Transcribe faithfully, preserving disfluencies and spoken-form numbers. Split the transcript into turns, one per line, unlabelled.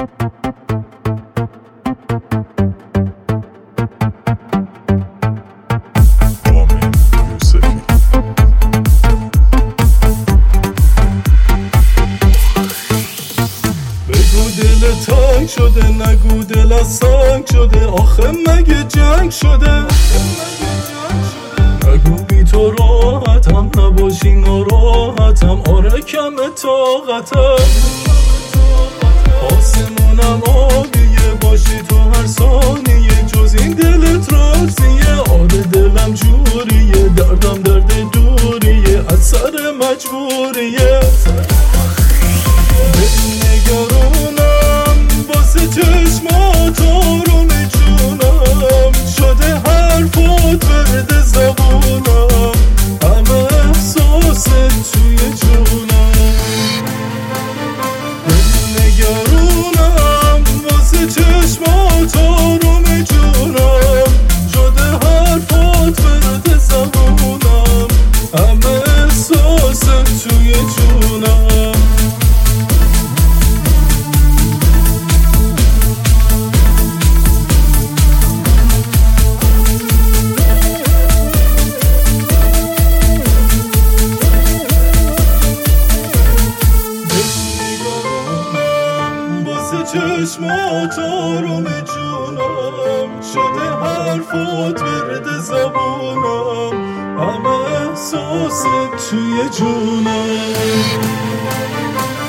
دل تنگ شده نگو دل سنگ شده، آخه مگه جنگ شده؟ نگو بی تو راحتم نباشی ناراحتم، آره کم طاقتم. آسمونم آبیه باشی تو هر ثانیه، جز این دلت راضیه؟ آره دلم جوریه، دردم درد دوریه، از سر مجبوریه. نگرانم واسه چشمات آروم جونم، شده حرفات ورد زبونم، همه احساست توی جونم. نگرانم واسه چشمات آروم جونم، شده حرفات ورد زبونم، همه احساست توی جونم. چشمات آروم جونم، شده حرفات ورد زبونم، همه احساست توی جونم.